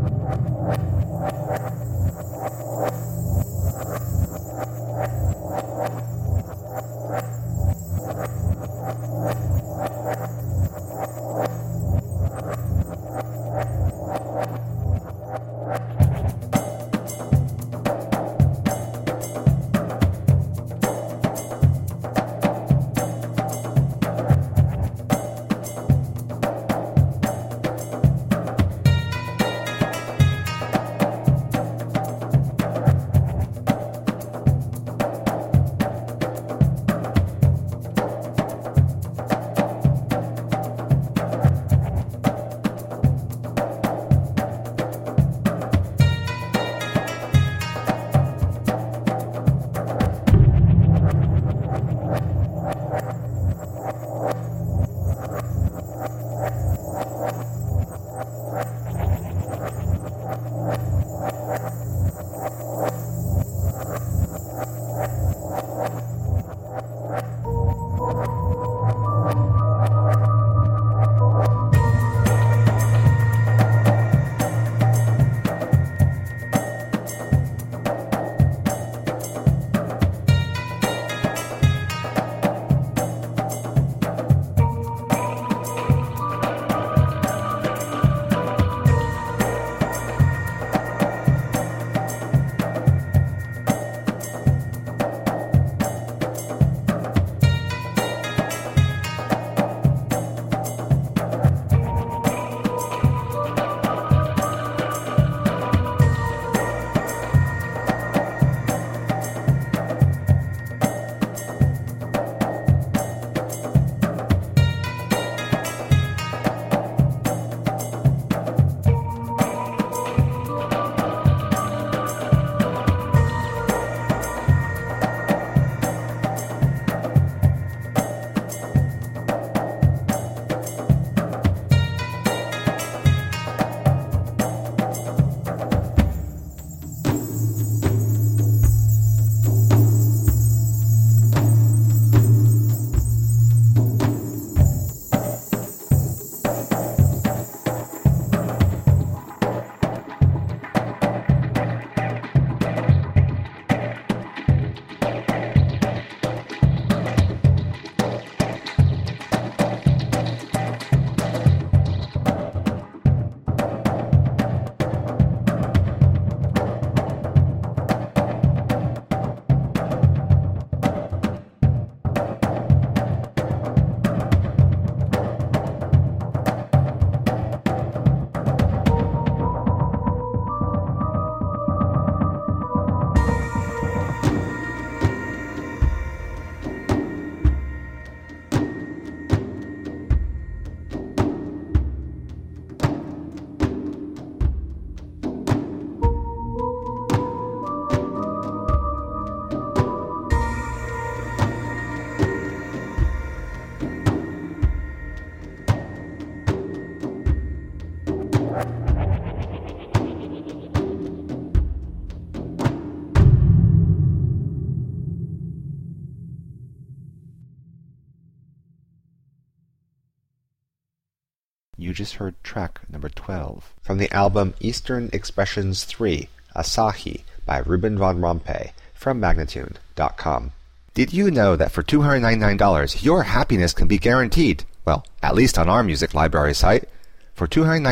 You just heard track number 12 from the album Eastern Expressions 3, Asahi by Ruben von Rompuy from Magnatune.com. Did you know that for $299 your happiness can be guaranteed? Well, at least on our music library site. For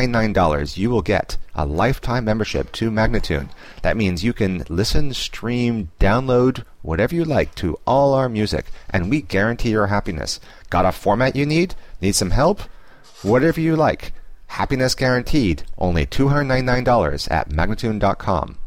$299 you will get a lifetime membership to Magnatune. That means you can listen, stream, download, whatever you like to all our music, and we guarantee your happiness. Got a format you need? Need some help? Whatever you like. Happiness guaranteed. Only $299 at Magnatune.com.